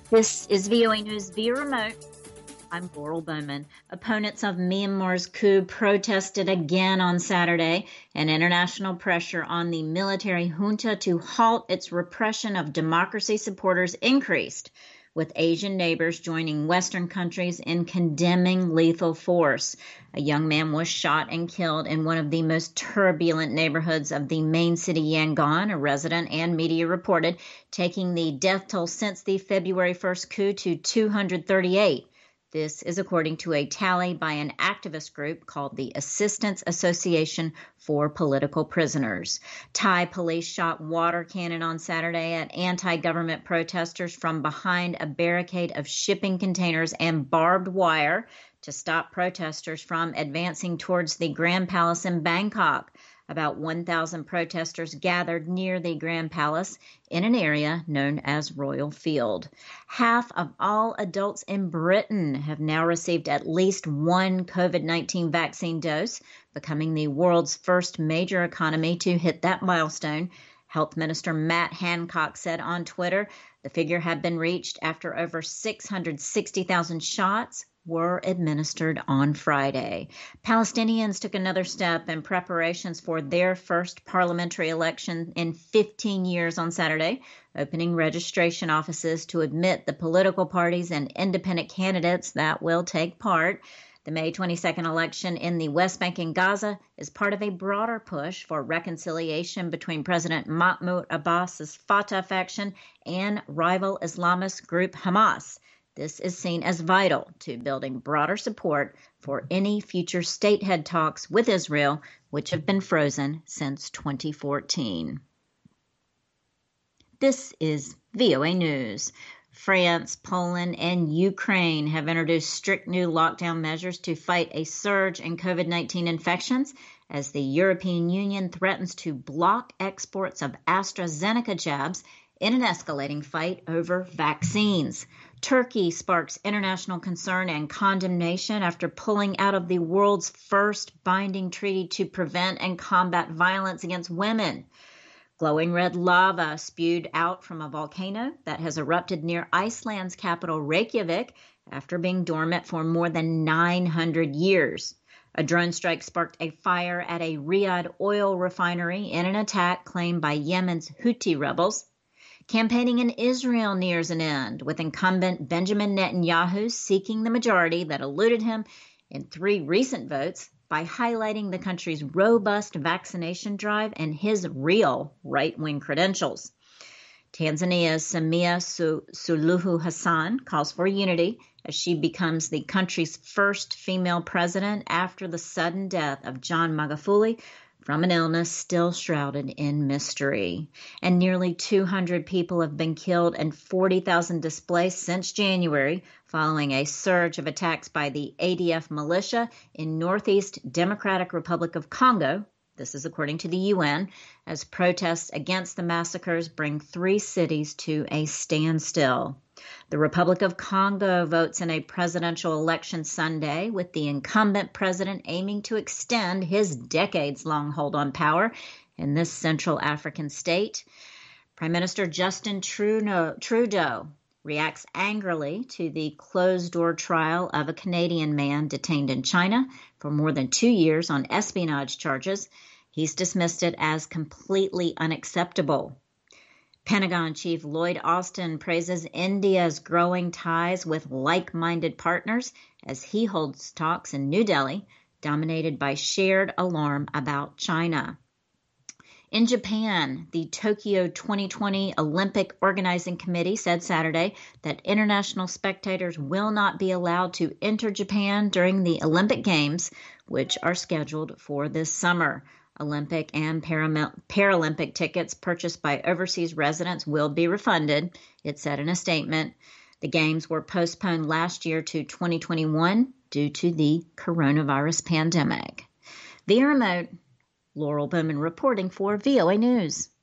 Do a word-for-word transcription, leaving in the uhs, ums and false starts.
This is V O A News via remote. I'm Laurel Bowman. Opponents of Myanmar's coup protested again on Saturday, and international pressure on the military junta to halt its repression of democracy supporters increased, with Asian neighbors joining Western countries in condemning lethal force. A young man was shot and killed in one of the most turbulent neighborhoods of the main city, Yangon, a resident and media reported, taking the death toll since the February first coup to two hundred thirty-eight. This is according to a tally by an activist group called the Assistance Association for Political Prisoners. Thai police shot water cannon on Saturday at anti-government protesters from behind a barricade of shipping containers and barbed wire to stop protesters from advancing towards the Grand Palace in Bangkok. About one thousand protesters gathered near the Grand Palace in an area known as Royal Field. Half of all adults in Britain have now received at least one COVID nineteen vaccine dose, becoming the world's first major economy to hit that milestone. Health Minister Matt Hancock said on Twitter the figure had been reached after over six hundred sixty thousand shots were administered on Friday. Palestinians took another step in preparations for their first parliamentary election in fifteen years on Saturday, opening registration offices to admit the political parties and independent candidates that will take part. The May twenty-second election in the West Bank and Gaza is part of a broader push for reconciliation between President Mahmoud Abbas's Fatah faction and rival Islamist group Hamas. This is seen as vital to building broader support for any future statehead talks with Israel, which have been frozen since twenty fourteen. This is V O A News. France, Poland, and Ukraine have introduced strict new lockdown measures to fight a surge in COVID nineteen infections as the European Union threatens to block exports of AstraZeneca jabs in an escalating fight over vaccines. Turkey sparks international concern and condemnation after pulling out of the world's first binding treaty to prevent and combat violence against women. Glowing red lava spewed out from a volcano that has erupted near Iceland's capital, Reykjavik, after being dormant for more than nine hundred years. A drone strike sparked a fire at a Riyadh oil refinery in an attack claimed by Yemen's Houthi rebels. Campaigning in Israel nears an end, with incumbent Benjamin Netanyahu seeking the majority that eluded him in three recent votes by highlighting the country's robust vaccination drive and his real right-wing credentials. Tanzania's Samia Suluhu Hassan calls for unity as she becomes the country's first female president after the sudden death of John Magufuli from an illness still shrouded in mystery. And nearly two hundred people have been killed and forty thousand displaced since January, following a surge of attacks by the A D F militia in Northeast Democratic Republic of Congo. This is according to the U N, as protests against the massacres bring three cities to a standstill. The Republic of Congo votes in a presidential election Sunday, with the incumbent president aiming to extend his decades-long hold on power in this Central African state. Prime Minister Justin Trudeau reacts angrily to the closed-door trial of a Canadian man detained in China for more than two years on espionage charges. He's dismissed it as completely unacceptable. Pentagon Chief Lloyd Austin praises India's growing ties with like-minded partners as he holds talks in New Delhi, dominated by shared alarm about China. In Japan, the Tokyo twenty twenty Olympic Organizing Committee said Saturday that international spectators will not be allowed to enter Japan during the Olympic Games, which are scheduled for this summer. Olympic and Paralympic tickets purchased by overseas residents will be refunded, it said in a statement. The Games were postponed last year to twenty twenty-one due to the coronavirus pandemic. Via remote, Laurel Bowman reporting for V O A News.